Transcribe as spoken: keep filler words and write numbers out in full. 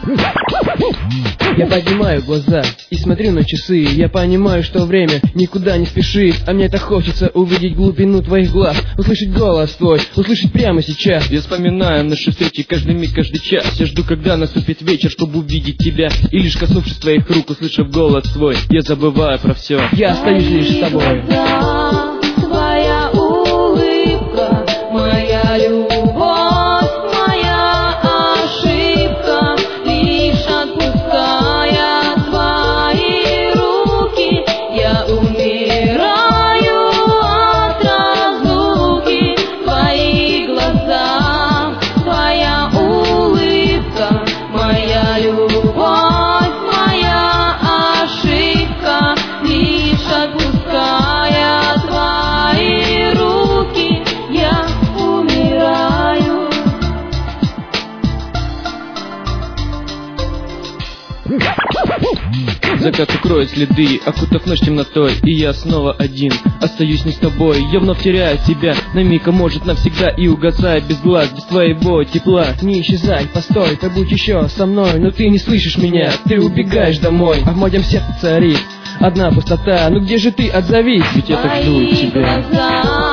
Я поднимаю глаза и смотрю на часы. Я понимаю, что время никуда не спешит. А мне так хочется увидеть глубину твоих глаз, услышать голос твой, услышать прямо сейчас. Я вспоминаю наши встречи каждый миг, каждый час. Я жду, когда наступит вечер, чтобы увидеть тебя. И лишь коснувшись твоих рук, услышав голос твой, я забываю про все. Я остаюсь лишь с тобой. Твоя улыбка, моя любовь, моя ошибка. Лишь отпуская твои руки, я умираю от разлуки. Твои глаза, твоя улыбка, моя любовь, моя ошибка. Лишь отпуская твои руки, я умираю. Закат укроет следы, окутав ночь темнотой, и я снова один, остаюсь не с тобой. Я вновь теряю тебя, на миг, а может навсегда, и угасаю без глаз, без твоего тепла. Не исчезай, постой, побудь еще со мной. Но ты не слышишь меня, ты убегаешь домой. А в моем сердце царит одна пустота. Ну где же ты, отзовись? Ведь я так жду Твои тебя. глаза,